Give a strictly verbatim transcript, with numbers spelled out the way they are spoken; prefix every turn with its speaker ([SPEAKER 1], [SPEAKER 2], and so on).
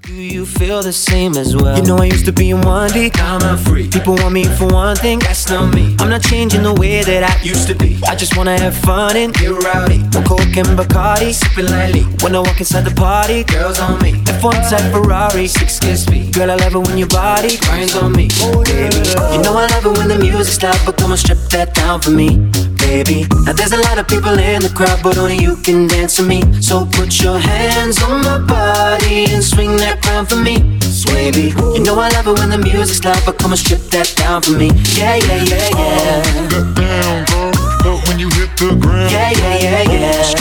[SPEAKER 1] Do you feel the same as well? You know I used to be in one D, now I'm not free. People want me for one thing, that's not me. I'm not changing the way that I used to be. I just wanna have fun and get rowdy. No coke and Bacardi, sipping lightly. When I walk inside the party, girls on me. F one type Ferrari, six kiss me. Girl, I love it when your body grinds on me, baby. You know I love it when the music's loud, but come on, strip that down for me, baby. Now there's a lot of people in the crowd, but only you can dance to me. So put your hands on my body and swing that crown for me, baby. You know I love it when the music's loud, but come and strip that down for me. Yeah, yeah, yeah, yeah.
[SPEAKER 2] That down, girl. But when you hit the ground,
[SPEAKER 1] yeah, yeah, yeah, yeah.